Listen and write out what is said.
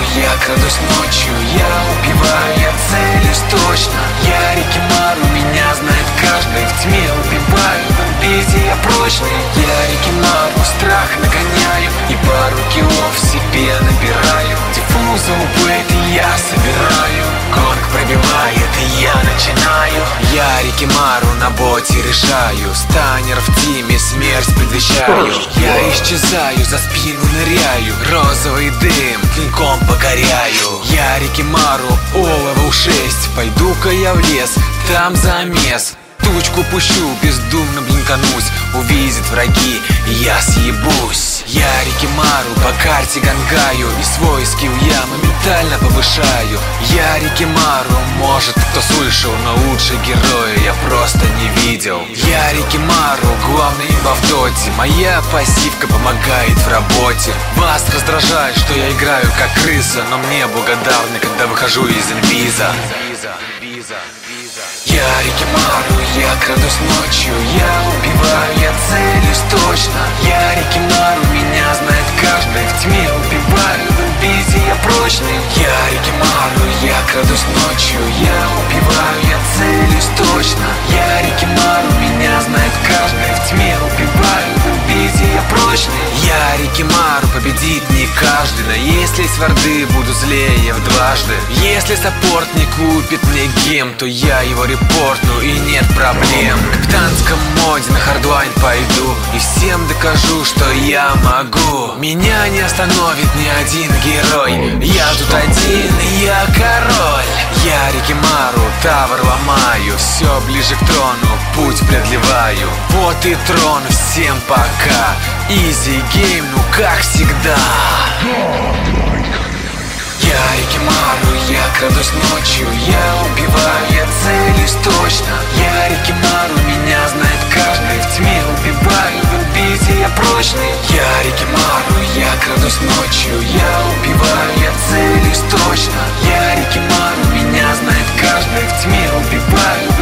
я крадусь ночью, я убиваю, я целюсь точно. Я Рикимару, меня знает каждый. В тьме убиваю, в бомбите я прочный. Я Рикимару, страх нагоняю и пару киллов себе набираю. Диффуза убыт и я собираю. Гонг пробивает и я начинаю. Я Рикимару на боте решаю. Станер в тиме, смерть предвещаю. Я исчезаю, за спину ныряю. Розовый дым, клинком покоряю. Я Рикимару, олово 6. Пойду-ка я в лес, там замес. Тучку пущу, бездумно блинканусь. Увидят враги, я съебусь. Я Рикимару, по карте гангаю. И свой скилл я моментально повышаю. Я Рикимару, может кто слышал, но лучше героя я просто не видел. Я Рикимару, главный имба в доте. Моя пассивка помогает в работе. Вас раздражает, что я играю как крыса, но мне благодарны, когда выхожу из инвиза. Я Рикимару, я крадусь ночью, я убиваю, я целюсь точно. Я Рикимару, меня знает каждый. В тьме убиваю, в инвизе я прочный. Я Рикимару, я крадусь ночью, я убиваю, я целюсь точно. Я Рикимару, меня знает каждый. В тьме убиваю, в инвизе я прочный. Я Рикимару, победит не каждый. Но если сварды, буду злее в дважды. Если саппорт не купит мне гем, то я его репортну и нет проблем. В капитанском моде на хардлайн пойду и всем докажу, что я могу. Меня не остановит ни один герой. Я тут один, я король. Я Рикимару, тавр ломаю. Все ближе к трону, путь преодолеваю. Вот и трон, всем пока. Изи гейм, ну как всегда. Я Рикимару, я крадусь ночью, я убиваю, я целюсь точно. Я Рикимару, меня знает каждый. В тьме убиваю, в инвизе я прочный. Я Рикимару, я крадусь ночью, я убиваю, я целюсь точно. Я Рикимару, меня знает каждый. В тьме убиваю,